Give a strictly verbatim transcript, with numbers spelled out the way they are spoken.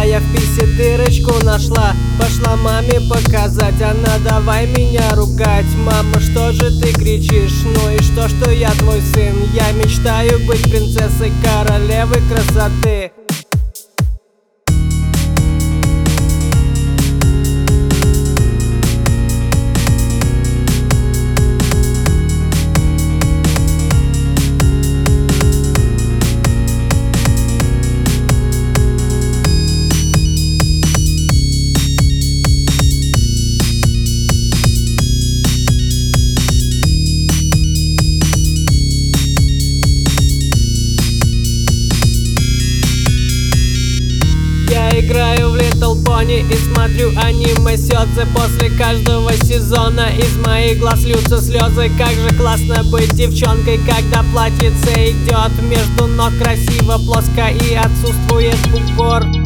я в писе дырочку нашла. Пошла маме показать, она давай меня ругать. Мама, что же ты кричишь? Ну и что, что я твой сын? Я мечтаю быть принцессой, королевой красоты. Я играю в Little Pony и смотрю аниме Сёдзе. После каждого сезона из моих глаз льются слезы. Как же классно быть девчонкой, когда платьице идет между ног красиво, плоско и отсутствует упор.